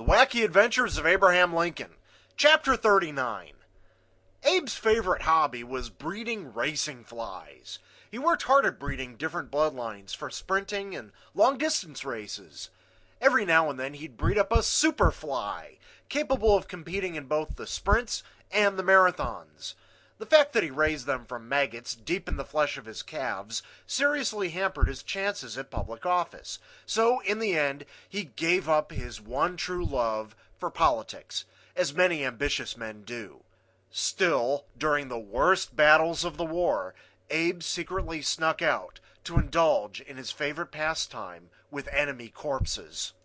The Wacky Adventures of Abraham Lincoln, Chapter 39. Abe's favorite hobby was breeding racing flies. He worked hard at breeding different bloodlines for sprinting and long-distance races. Every now and then he'd breed up a super fly, capable of competing in both the sprints and the marathons. The fact that he raised them from maggots deep in the flesh of his calves seriously hampered his chances at public office. So, in the end, he gave up his one true love for politics, as many ambitious men do. Still, during the worst battles of the war, Abe secretly snuck out to indulge in his favorite pastime with enemy corpses.